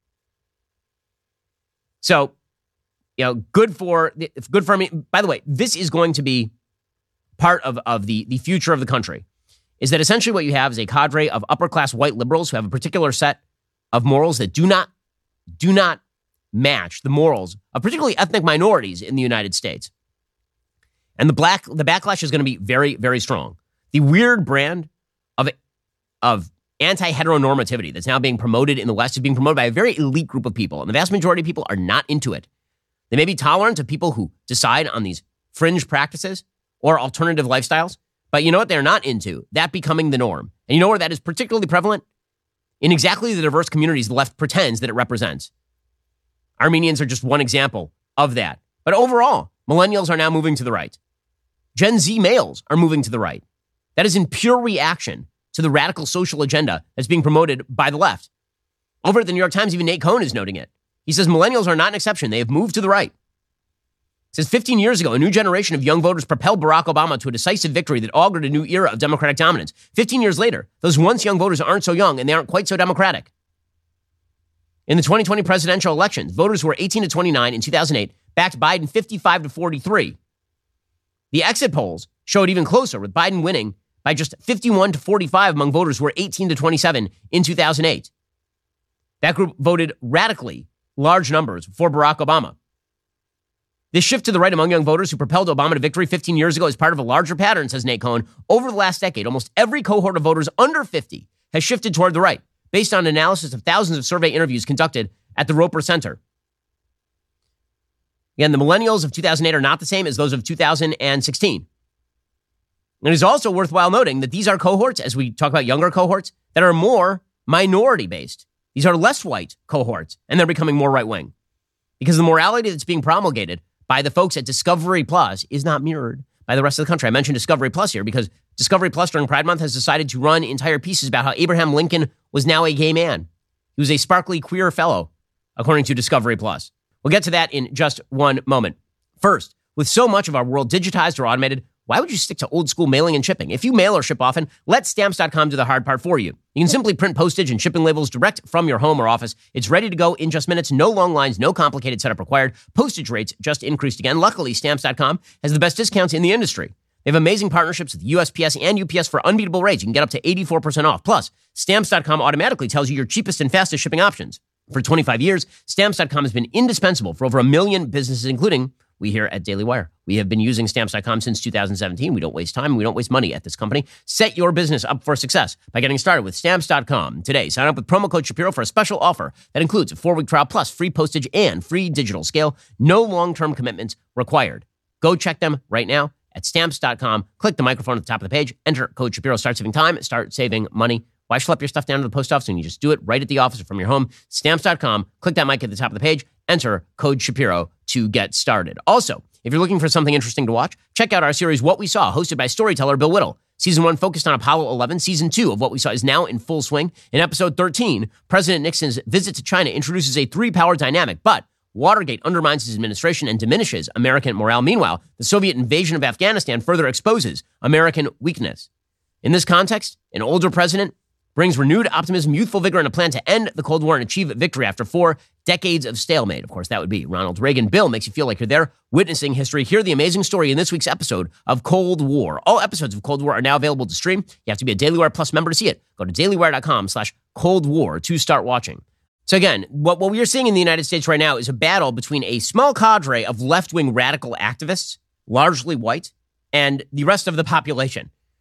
So, good for me. By the way, this is going to be part of the future of the country, is that essentially what you have is a cadre of upper-class white liberals who have a particular set of morals that do not match the morals of particularly ethnic minorities in the United States. And the backlash is going to be very, very strong. The weird brand of anti-heteronormativity that's now being promoted in the West is being promoted by a very elite group of people, and the vast majority of people are not into it. They may be tolerant of people who decide on these fringe practices or alternative lifestyles, but you know what they're not into? That becoming the norm. And you know where that is particularly prevalent? In exactly the diverse communities the left pretends that it represents. Armenians are just one example of that. But overall, millennials are now moving to the right. Gen Z males are moving to the right. That is in pure reaction to the radical social agenda that's being promoted by the left. Over at the New York Times, even Nate Cohn is noting it. He says millennials are not an exception. They have moved to the right. He says 15 years ago, a new generation of young voters propelled Barack Obama to a decisive victory that augured a new era of Democratic dominance. 15 years later, those once young voters aren't so young and they aren't quite so democratic. In the 2020 presidential elections, voters who were 18 to 29 in 2008 backed Biden 55 to 43. The exit polls showed even closer, with Biden winning by just 51 to 45 among voters who were 18 to 27 in 2008. That group voted radically large numbers for Barack Obama. This shift to the right among young voters who propelled Obama to victory 15 years ago is part of a larger pattern, says Nate Cohn. Over the last decade, almost every cohort of voters under 50 has shifted toward the right, based on analysis of thousands of survey interviews conducted at the Roper Center. Again, the millennials of 2008 are not the same as those of 2016. And it is also worthwhile noting that these are cohorts, as we talk about younger cohorts, that are more minority-based. These are less white cohorts, and they're becoming more right-wing. Because the morality that's being promulgated by the folks at Discovery Plus is not mirrored by the rest of the country. I mentioned Discovery Plus here because Discovery Plus during Pride Month has decided to run entire pieces about how Abraham Lincoln was now a gay man. He was a sparkly queer fellow, according to Discovery Plus. We'll get to that in just one moment. First, with so much of our world digitized or automated, why would you stick to old school mailing and shipping? If you mail or ship often, let Stamps.com do the hard part for you. You can simply print postage and shipping labels direct from your home or office. It's ready to go in just minutes. No long lines, no complicated setup required. Postage rates just increased again. Luckily, Stamps.com has the best discounts in the industry. They have amazing partnerships with USPS and UPS for unbeatable rates. You can get up to 84% off. Plus, Stamps.com automatically tells you your cheapest and fastest shipping options. For 25 years, Stamps.com has been indispensable for over 1 million businesses, including we here at Daily Wire. We have been using Stamps.com since 2017. We don't waste time. We don't waste money at this company. Set your business up for success by getting started with Stamps.com today. Sign up with promo code Shapiro for a special offer that includes a 4-week trial plus free postage and free digital scale. No long-term commitments required. Go check them right now at Stamps.com. Click the microphone at the top of the page. Enter code Shapiro. Start saving time. Start saving money. Why schlep your stuff down to the post office when you just do it right at the office or from your home? Stamps.com. Click that mic at the top of the page. Enter code Shapiro to get started. Also, if you're looking for something interesting to watch, check out our series What We Saw, hosted by storyteller Bill Whittle. Season 1 focused on Apollo 11. Season 2 of What We Saw is now in full swing. In episode 13, President Nixon's visit to China introduces a 3-power dynamic, but Watergate undermines his administration and diminishes American morale. Meanwhile, the Soviet invasion of Afghanistan further exposes American weakness. In this context, an older president brings renewed optimism, youthful vigor, and a plan to end the Cold War and achieve victory after 4 decades of stalemate. Of course, that would be Ronald Reagan. Bill makes you feel like you're there witnessing history. Hear the amazing story in this week's episode of Cold War. All episodes of Cold War are now available to stream. You have to be a Daily Wire Plus member to see it. Go to dailywire.com/Cold War to start watching. So again, what we are seeing in the United States right now is a battle between a small cadre of left-wing radical activists, largely white, and the rest of the population.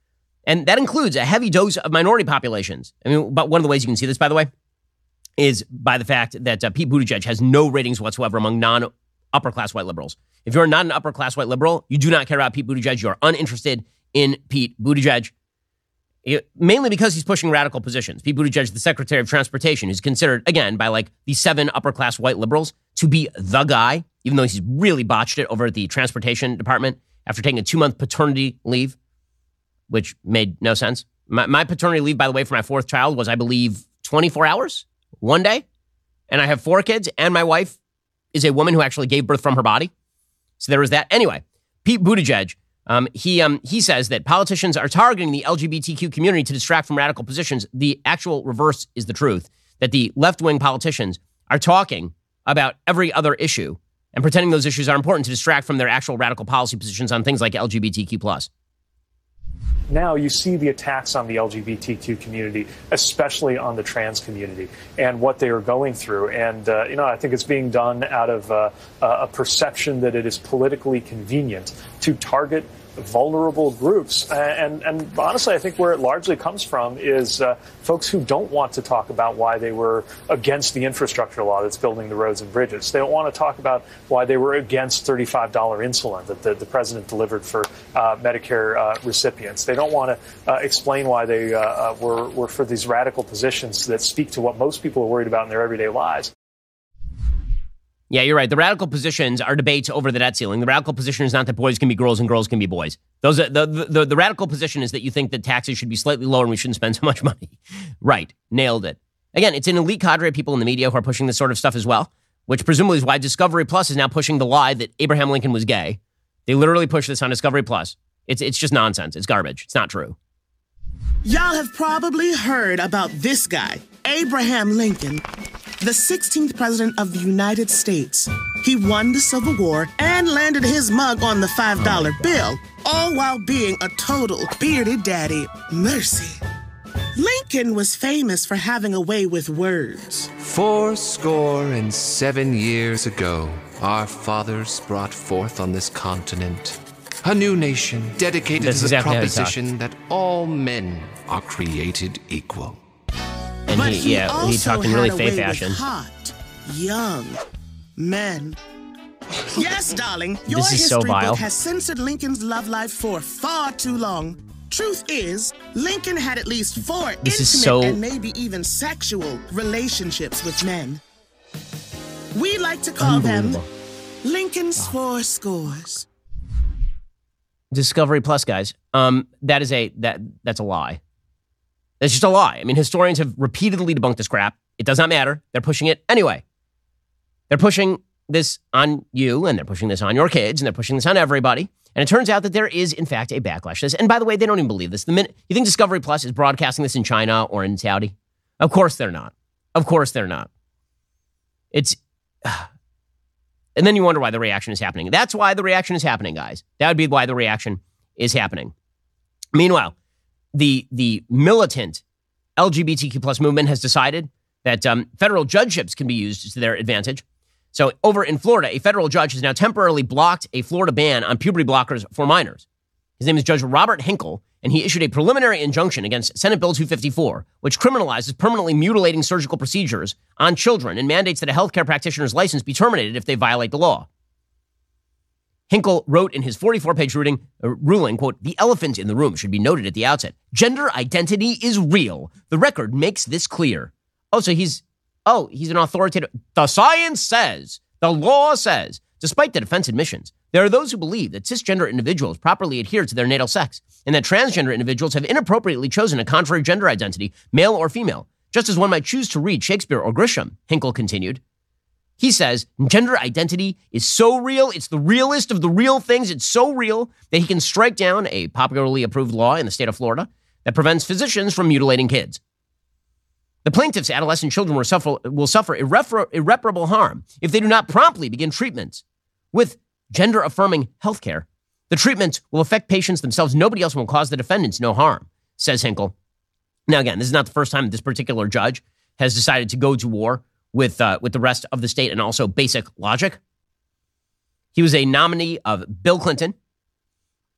And that includes a heavy dose of minority populations. I mean, but one of the ways you can see this, by the way, is by the fact that Pete Buttigieg has no ratings whatsoever among non-upper-class white liberals. If you're not an upper-class white liberal, you do not care about Pete Buttigieg. You're uninterested in Pete Buttigieg, mainly because he's pushing radical positions. Pete Buttigieg, the Secretary of Transportation, is considered, again, by like the 7 upper-class white liberals to be the guy, even though he's really botched it over at the Transportation Department after taking a 2-month paternity leave, which made no sense. My paternity leave, by the way, for my 4th child was, I believe, 24 hours, 1 day. And I have 4 kids, and my wife is a woman who actually gave birth from her body. So there was that. Anyway, Pete Buttigieg, he says that politicians are targeting the LGBTQ community to distract from radical positions. The actual reverse is the truth, that the left-wing politicians are talking about every other issue and pretending those issues are important to distract from their actual radical policy positions on things like LGBTQ+. Now you see the attacks on the LGBTQ community, especially on the trans community, and what they are going through. And, I think it's being done out of a perception that it is politically convenient to target vulnerable groups. And honestly, I think where it largely comes from is folks who don't want to talk about why they were against the infrastructure law that's building the roads and bridges. They don't want to talk about why they were against $35 insulin that the president delivered for Medicare recipients. They don't want to explain why they were for these radical positions that speak to what most people are worried about in their everyday lives. Yeah, you're right. The radical positions are debates over the debt ceiling. The radical position is not that boys can be girls and girls can be boys. Those are, the radical position is that you think that taxes should be slightly lower and we shouldn't spend so much money. Right. Nailed it. Again, it's an elite cadre of people in the media who are pushing this sort of stuff as well, which presumably is why Discovery Plus is now pushing the lie that Abraham Lincoln was gay. They literally push this on Discovery Plus. It's just nonsense. It's garbage. It's not true. Y'all have probably heard about this guy, Abraham Lincoln, the 16th president of the United States. He won the Civil War and landed his mug on the $5 bill, all while being a total bearded daddy. Mercy. Lincoln was famous for having a way with words. 77 years ago, our fathers brought forth on this continent a new nation dedicated to the proposition that all men are created equal. And he talked in really fey fashion. Hot, young men. Yes, darling, your this is so history vile. book has censored Lincoln's love life for far too long. Truth is, Lincoln had at least 4 intimate and maybe even sexual relationships with men. We like to call them Lincoln's 4 scores. Discovery Plus, guys. That's a lie. That's just a lie. I mean, historians have repeatedly debunked this crap. It does not matter. They're pushing it anyway. They're pushing this on you, and they're pushing this on your kids, and they're pushing this on everybody. And it turns out that there is, in fact, a backlash to this. And by the way, they don't even believe this. The minute you think Discovery Plus is broadcasting this in China or in Saudi, of course they're not. Of course they're not. And then you wonder why the reaction is happening. That's why the reaction is happening, guys. That would be why the reaction is happening. Meanwhile, the militant LGBTQ plus movement has decided that federal judgeships can be used to their advantage. So over in Florida, a federal judge has now temporarily blocked a Florida ban on puberty blockers for minors. His name is Judge Robert Hinkle, and he issued a preliminary injunction against Senate Bill 254, which criminalizes permanently mutilating surgical procedures on children and mandates that a healthcare practitioner's license be terminated if they violate the law. Hinkle wrote in his 44-page ruling, quote, "The elephant in the room should be noted at the outset. Gender identity is real. The record makes this clear." Oh, so he's an authoritative. The science says, the law says, despite the defense admissions, there are those who believe that cisgender individuals properly adhere to their natal sex and that transgender individuals have inappropriately chosen a contrary gender identity, male or female, just as one might choose to read Shakespeare or Grisham, Hinkle continued. He says gender identity is so real, it's the realest of the real things, it's so real that he can strike down a popularly approved law in the state of Florida that prevents physicians from mutilating kids. The plaintiff's adolescent children will suffer irreparable harm if they do not promptly begin treatments with gender-affirming health care. The treatment will affect patients themselves. Nobody else will cause the defendants no harm, says Hinkle. Now, again, this is not the first time this particular judge has decided to go to war with the rest of the state and also basic logic. He was a nominee of Bill Clinton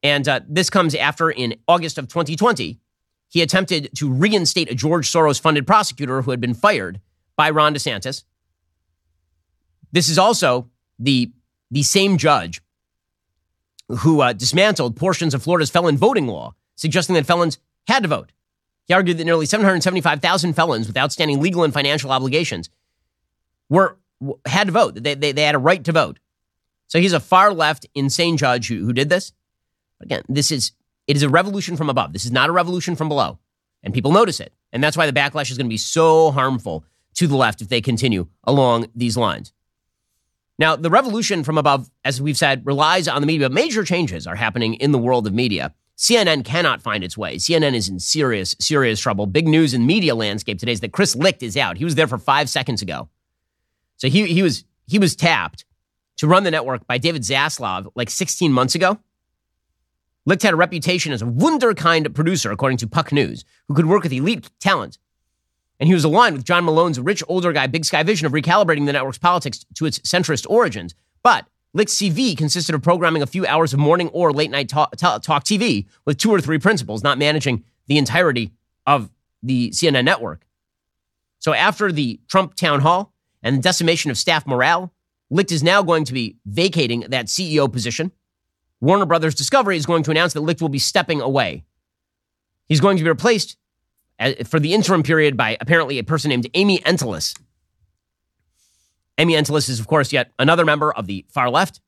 And this comes after, in August of 2020, he attempted to reinstate a George Soros-funded prosecutor who had been fired by Ron DeSantis. This is also the same judge who dismantled portions of Florida's felon voting law, suggesting that felons had to vote. He argued that nearly 775,000 felons with outstanding legal and financial obligations had to vote. They had a right to vote. So he's a far-left, insane judge who did this. Again, it is a revolution from above. This is not a revolution from below. And people notice it. And that's why the backlash is going to be so harmful to the left if they continue along these lines. Now, the revolution from above, as we've said, relies on the media. Major changes are happening in the world of media. CNN cannot find its way. CNN is in serious, serious trouble. Big news in media landscape today is that Chris Licht is out. He was there for 5 seconds ago. So he was tapped to run the network by David Zaslav like 16 months ago. Licht had a reputation as a wunderkind producer, according to Puck News, who could work with elite talent. And he was aligned with John Malone's rich older guy Big Sky vision of recalibrating the network's politics to its centrist origins. But Licht's CV consisted of programming a few hours of morning or late night talk TV with 2 or 3 principals, not managing the entirety of the CNN network. So after the Trump town hall and the decimation of staff morale, Licht is now going to be vacating that CEO position. Warner Brothers Discovery is going to announce that Licht will be stepping away. He's going to be replaced for the interim period by apparently a person named Amy Entelis. Amy Entelis is, of course, yet another member of the far left.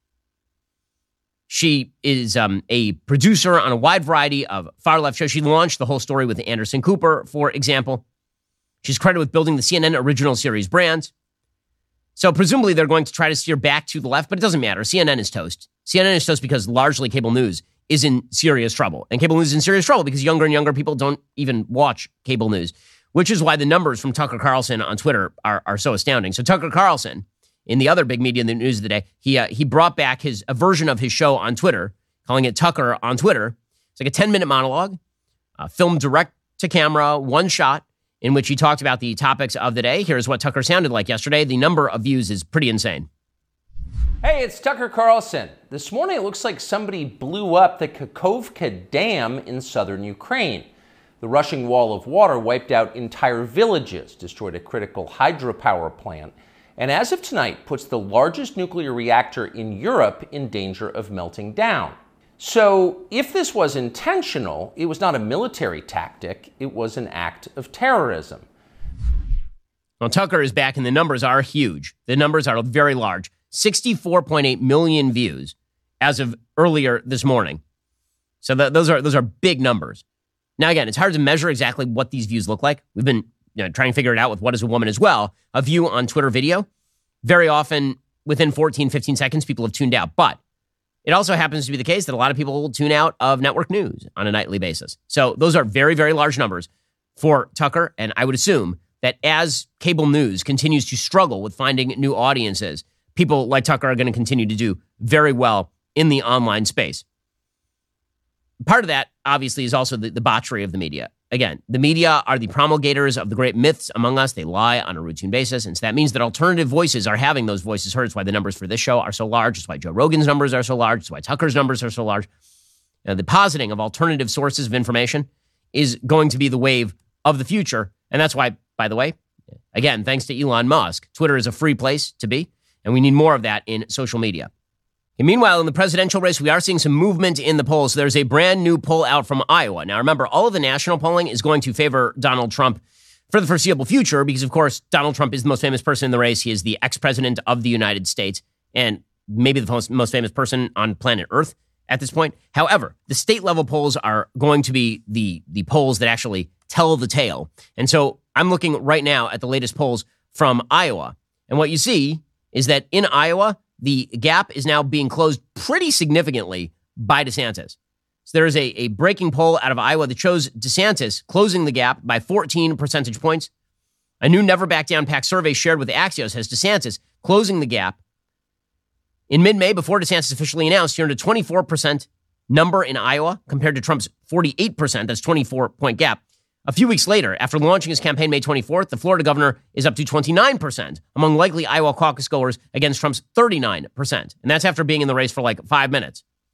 She is a producer on a wide variety of far left shows. She launched the whole story with Anderson Cooper, for example. She's credited with building the CNN original series brand. So presumably they're going to try to steer back to the left, but it doesn't matter. CNN is toast. CNN is toast because largely cable news is in serious trouble. And cable news is in serious trouble because younger and younger people don't even watch cable news, which is why the numbers from Tucker Carlson on Twitter are so astounding. So Tucker Carlson, in the other big media in the news of the day, he brought back a version of his show on Twitter, calling it Tucker on Twitter. It's like a 10-minute monologue, filmed direct to camera, one shot, in which he talked about the topics of the day. Here's what Tucker sounded like yesterday. The number of views is pretty insane. Hey, it's Tucker Carlson. This morning it looks like somebody blew up the Kakhovka Dam in southern Ukraine. The rushing wall of water wiped out entire villages, destroyed a critical hydropower plant, and as of tonight puts the largest nuclear reactor in Europe in danger of melting down. So if this was intentional, it was not a military tactic, it was an act of terrorism. Well, Tucker is back and the numbers are huge. The numbers are very large. 64.8 million views as of earlier this morning. So those are big numbers. Now, again, it's hard to measure exactly what these views look like. We've been trying to figure it out with What is a Woman as well. A view on Twitter video, very often within 14, 15 seconds, people have tuned out. But it also happens to be the case that a lot of people will tune out of network news on a nightly basis. So those are very, very large numbers for Tucker. And I would assume that as cable news continues to struggle with finding new audiences, people like Tucker are going to continue to do very well in the online space. Part of that, obviously, is also the botchery of the media. Again, the media are the promulgators of the great myths among us. They lie on a routine basis. And so that means that alternative voices are having those voices heard. It's why the numbers for this show are so large. It's why Joe Rogan's numbers are so large. It's why Tucker's numbers are so large. The positing of alternative sources of information is going to be the wave of the future. And that's why, by the way, again, thanks to Elon Musk, Twitter is a free place to be. And we need more of that in social media. And meanwhile, in the presidential race, we are seeing some movement in the polls. There's a brand new poll out from Iowa. Now, remember, all of the national polling is going to favor Donald Trump for the foreseeable future because, of course, Donald Trump is the most famous person in the race. He is the ex-president of the United States and maybe the most famous person on planet Earth at this point. However, the state-level polls are going to be the polls that actually tell the tale. And so I'm looking right now at the latest polls from Iowa. And what you see is that in Iowa, the gap is now being closed pretty significantly by DeSantis. So there is a breaking poll out of Iowa that shows DeSantis closing the gap by 14 percentage points. A new Never Back Down PAC survey shared with Axios has DeSantis closing the gap. In mid-May, before DeSantis officially announced, he earned a 24% number in Iowa compared to Trump's 48%, that's 24-point gap. A few weeks later, after launching his campaign May 24th, the Florida governor is up to 29% among likely Iowa caucus goers against Trump's 39%. And that's after being in the race for like 5 minutes.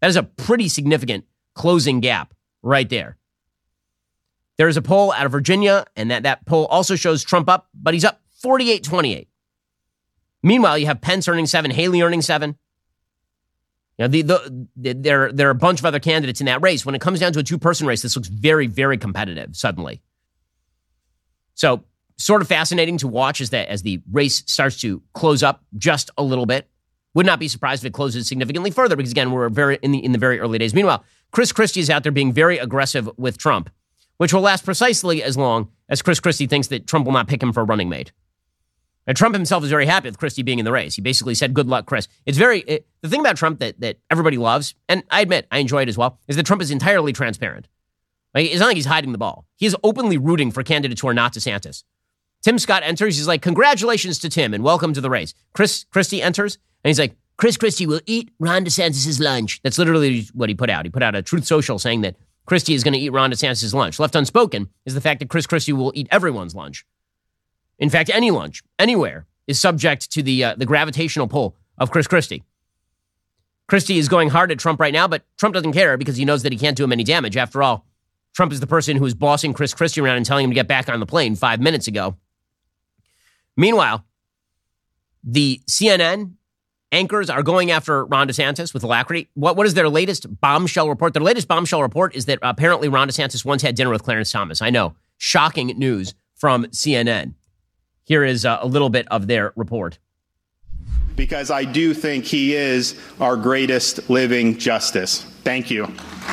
That is a pretty significant closing gap right there. There is a poll out of Virginia, and that poll also shows Trump up, but he's up 48-28. Meanwhile, you have Pence earning 7, Haley earning 7. You know, there are a bunch of other candidates in that race. When it comes down to a two-person race, this looks very, very competitive suddenly. So sort of fascinating to watch as the race starts to close up just a little bit. Would not be surprised if it closes significantly further because, again, we're in the very early days. Meanwhile, Chris Christie is out there being very aggressive with Trump, which will last precisely as long as Chris Christie thinks that Trump will not pick him for a running mate. And Trump himself is very happy with Christie being in the race. He basically said, good luck, Chris. The thing about Trump that everybody loves, and I admit I enjoy it as well, is that Trump is entirely transparent. Like, it's not like he's hiding the ball. He is openly rooting for candidates who are not DeSantis. Tim Scott enters. He's like, congratulations to Tim and welcome to the race. Christie enters and he's like, Chris Christie will eat Ron DeSantis' lunch. That's literally what he put out. He put out a Truth Social saying that Christie is going to eat Ron DeSantis' lunch. Left unspoken is the fact that Chris Christie will eat everyone's lunch. In fact, any lunch, anywhere, is subject to the gravitational pull of Chris Christie. Christie is going hard at Trump right now, but Trump doesn't care because he knows that he can't do him any damage. After all, Trump is the person who is bossing Chris Christie around and telling him to get back on the plane 5 minutes ago. Meanwhile, the CNN anchors are going after Ron DeSantis with alacrity. What is their latest bombshell report? Their latest bombshell report is that apparently Ron DeSantis once had dinner with Clarence Thomas. I know, shocking news from CNN. Here is a little bit of their report. Because I do think he is our greatest living justice. Thank you.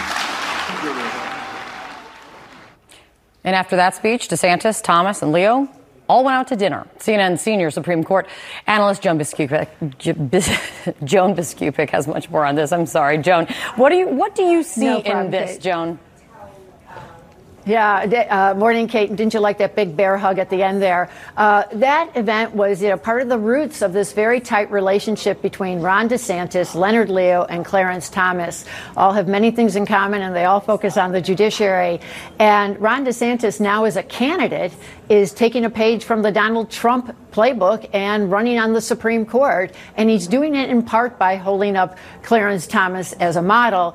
And after that speech, DeSantis, Thomas, and Leo all went out to dinner. CNN senior Supreme Court analyst Joan Biskupik has much more on this. I'm sorry, Joan. What do you see in this, Kate. Joan? Yeah, morning, Kate. Didn't you like that big bear hug at the end there? That event was, part of the roots of this very tight relationship between Ron DeSantis, Leonard Leo, and Clarence Thomas. All have many things in common, and they all focus on the judiciary. And Ron DeSantis now, as a candidate, is taking a page from the Donald Trump playbook and running on the Supreme Court. And he's doing it in part by holding up Clarence Thomas as a model.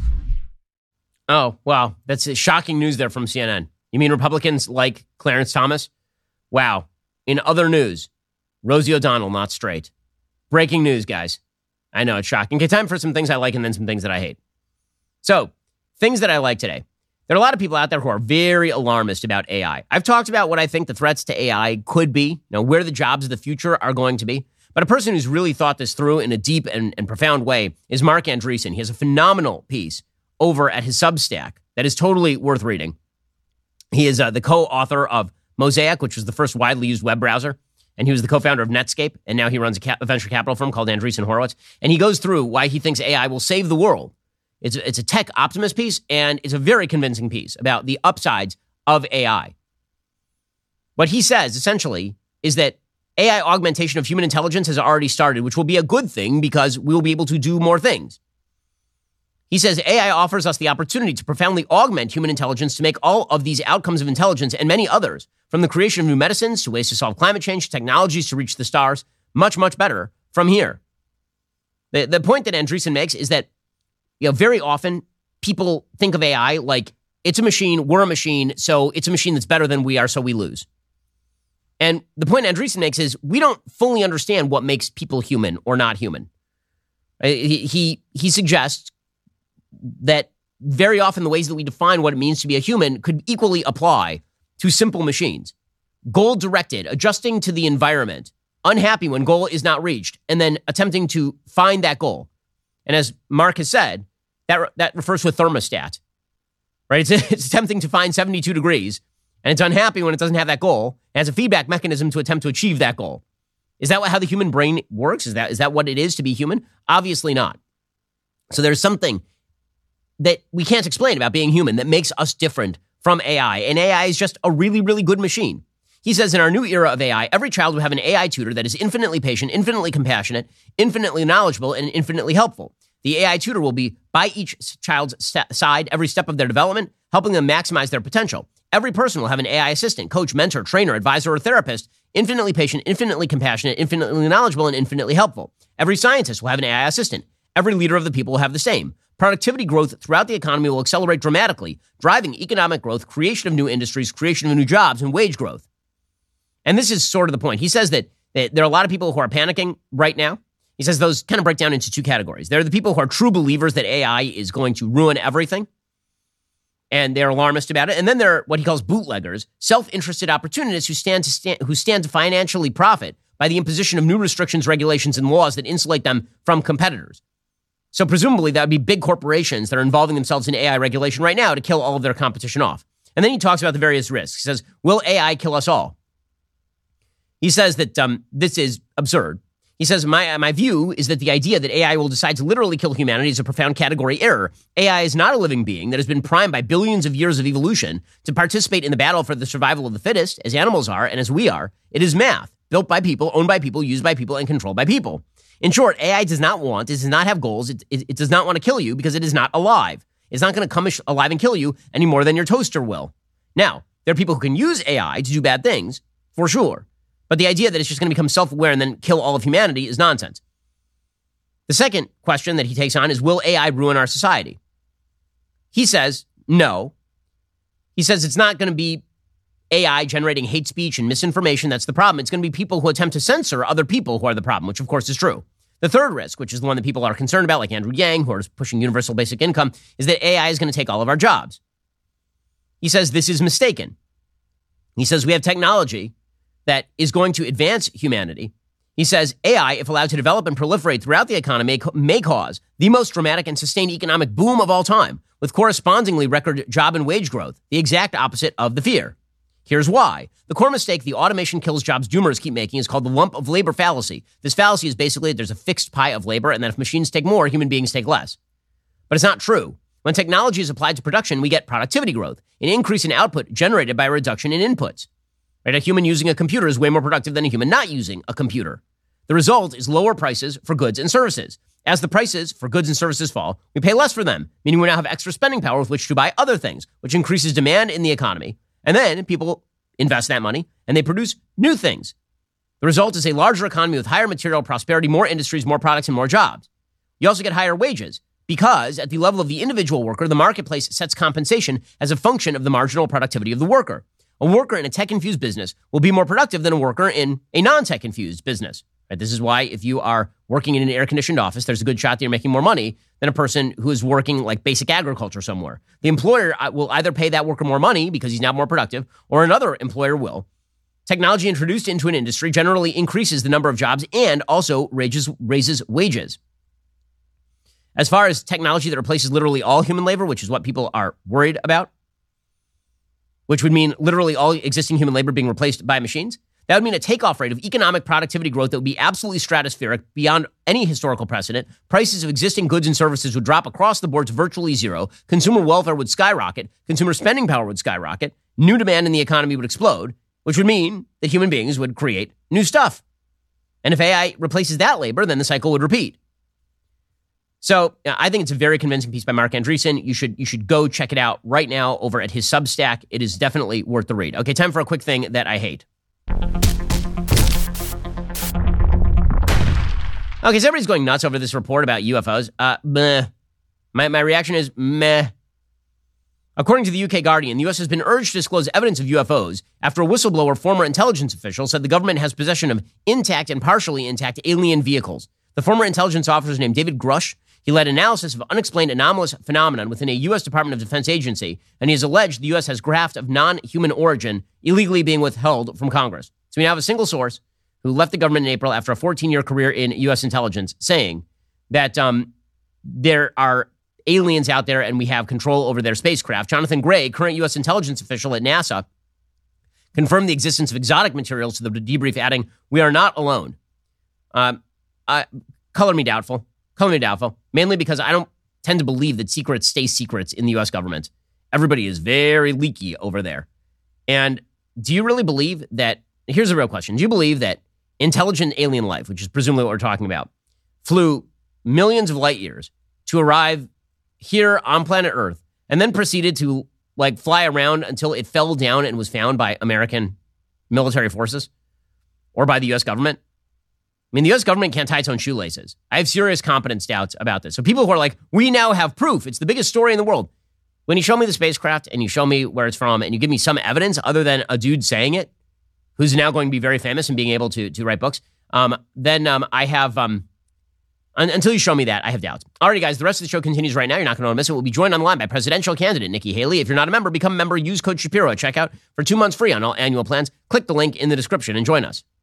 Oh, wow. That's shocking news there from CNN. You mean Republicans like Clarence Thomas? Wow. In other news, Rosie O'Donnell not straight. Breaking news, guys. I know, it's shocking. Okay, time for some things I like and then some things that I hate. So, things that I like today. There are a lot of people out there who are very alarmist about AI. I've talked about what I think the threats to AI could be, where the jobs of the future are going to be. But a person who's really thought this through in a deep and profound way is Mark Andreessen. He has a phenomenal piece over at his Substack that is totally worth reading. He is the co-author of Mosaic, which was the first widely used web browser, and he was the co-founder of Netscape, and now he runs a venture capital firm called Andreessen Horowitz, and he goes through why he thinks AI will save the world. It's a tech optimist piece, and it's a very convincing piece about the upsides of AI. What he says, essentially, is that AI augmentation of human intelligence has already started, which will be a good thing because we'll be able to do more things. He says AI offers us the opportunity to profoundly augment human intelligence to make all of these outcomes of intelligence and many others, from the creation of new medicines to ways to solve climate change, technologies to reach the stars, much, much better from here. The point that Andreessen makes is that very often people think of AI like it's a machine, we're a machine, so it's a machine that's better than we are, so we lose. And the point Andreessen makes is we don't fully understand what makes people human or not human. He suggests that very often the ways that we define what it means to be a human could equally apply to simple machines. Goal-directed, adjusting to the environment, unhappy when goal is not reached, and then attempting to find that goal. And as Mark has said, that refers to a thermostat, right? It's attempting to find 72 degrees, and it's unhappy when it doesn't have that goal, and has a feedback mechanism to attempt to achieve that goal. Is that how the human brain works? Is that what it is to be human? Obviously not. So there's something that we can't explain about being human that makes us different from AI. And AI is just a really, really good machine. He says in our new era of AI, every child will have an AI tutor that is infinitely patient, infinitely compassionate, infinitely knowledgeable, and infinitely helpful. The AI tutor will be by each child's side every step of their development, helping them maximize their potential. Every person will have an AI assistant, coach, mentor, trainer, advisor, or therapist, infinitely patient, infinitely compassionate, infinitely knowledgeable, and infinitely helpful. Every scientist will have an AI assistant. Every leader of the people will have the same. productivity growth throughout the economy will accelerate dramatically, driving economic growth, creation of new industries, creation of new jobs, and wage growth. And this is sort of the point. He says that there are a lot of people who are panicking right now. He says those kind of break down into two categories. There are the people who are true believers that AI is going to ruin everything, and they're alarmist about it. And then there are what he calls bootleggers, self-interested opportunists who stand to financially profit by the imposition of new restrictions, regulations, and laws that insulate them from competitors. So presumably that would be big corporations that are involving themselves in AI regulation right now to kill all of their competition off. And then he talks about the various risks. He says, will AI kill us all? He says that this is absurd. He says, my view is that the idea that AI will decide to literally kill humanity is a profound category error. AI is not a living being that has been primed by billions of years of evolution to participate in the battle for the survival of the fittest, as animals are and as we are. It is math, built by people, owned by people, used by people, and controlled by people. In short, AI does not have goals. It does not want to kill you because it is not alive. It's not going to come alive and kill you any more than your toaster will. Now, there are people who can use AI to do bad things, for sure. But the idea that it's just going to become self-aware and then kill all of humanity is nonsense. The second question that he takes on is, will AI ruin our society? He says, no. He says it's not going to be AI generating hate speech and misinformation that's the problem. It's going to be people who attempt to censor other people who are the problem, which of course is true. The third risk, which is the one that people are concerned about, like Andrew Yang, who are pushing universal basic income, is that AI is going to take all of our jobs. He says this is mistaken. He says we have technology that is going to advance humanity. He says AI, if allowed to develop and proliferate throughout the economy, may cause the most dramatic and sustained economic boom of all time, with correspondingly record job and wage growth, the exact opposite of the fear. Here's why. The core mistake the automation kills jobs doomers keep making is called the lump of labor fallacy. This fallacy is basically that there's a fixed pie of labor and that if machines take more, human beings take less. But it's not true. When technology is applied to production, we get productivity growth, an increase in output generated by a reduction in inputs. Right? A human using a computer is way more productive than a human not using a computer. The result is lower prices for goods and services. As the prices for goods and services fall, we pay less for them, meaning we now have extra spending power with which to buy other things, which increases demand in the economy. And then people invest that money and they produce new things. The result is a larger economy with higher material prosperity, more industries, more products, and more jobs. You also get higher wages because at the level of the individual worker, the marketplace sets compensation as a function of the marginal productivity of the worker. A worker in a tech-infused business will be more productive than a worker in a non-tech-infused business. Right? This is why if you are working in an air-conditioned office, there's a good shot that you're making more money than a person who is working like basic agriculture somewhere. The employer will either pay that worker more money because he's now more productive, or another employer will. Technology introduced into an industry generally increases the number of jobs and also raises wages. As far as technology that replaces literally all human labor, which is what people are worried about, which would mean literally all existing human labor being replaced by machines, that would mean a takeoff rate of economic productivity growth that would be absolutely stratospheric beyond any historical precedent. Prices of existing goods and services would drop across the board to virtually zero. Consumer welfare would skyrocket. Consumer spending power would skyrocket. New demand in the economy would explode, which would mean that human beings would create new stuff. And if AI replaces that labor, then the cycle would repeat. So I think it's a very convincing piece by Marc Andreessen. You should go check it out right now over at his Substack. It is definitely worth the read. Okay, time for a quick thing that I hate. Okay, so everybody's going nuts over this report about UFOs. Meh. My reaction is meh. According to the UK Guardian, the U.S. has been urged to disclose evidence of UFOs after a whistleblower, former intelligence official, said the government has possession of intact and partially intact alien vehicles. The former intelligence officer is named David Grush. He led analysis of unexplained anomalous phenomenon within a U.S. Department of Defense agency, and he has alleged the U.S. has graft of non-human origin illegally being withheld from Congress. So we now have a single source who left the government in April after a 14-year career in U.S. intelligence saying that there are aliens out there and we have control over their spacecraft. Jonathan Gray, current U.S. intelligence official at NASA, confirmed the existence of exotic materials to the debrief, adding, "We are not alone." Color me doubtful. Mainly because I don't tend to believe that secrets stay secrets in the U.S. government. Everybody is very leaky over there. And do you really believe that, here's the real question, do you believe that intelligent alien life, which is presumably what we're talking about, flew millions of light years to arrive here on planet Earth and then proceeded to fly around until it fell down and was found by American military forces or by the U.S. government? mean, the U.S. government can't tie its own shoelaces. I have serious competence doubts about this. So people who are like, we now have proof. It's the biggest story in the world. When you show me the spacecraft and you show me where it's from and you give me some evidence other than a dude saying it, who's now going to be very famous and being able to write books, then I have, until you show me that, I have doubts. Alrighty, guys, the rest of the show continues right now. You're not going to want to miss it. We'll be joined on the line by presidential candidate Nikki Haley. If you're not a member, become a member. Use code Shapiro at checkout for 2 months free on all annual plans. Click the link in the description and join us.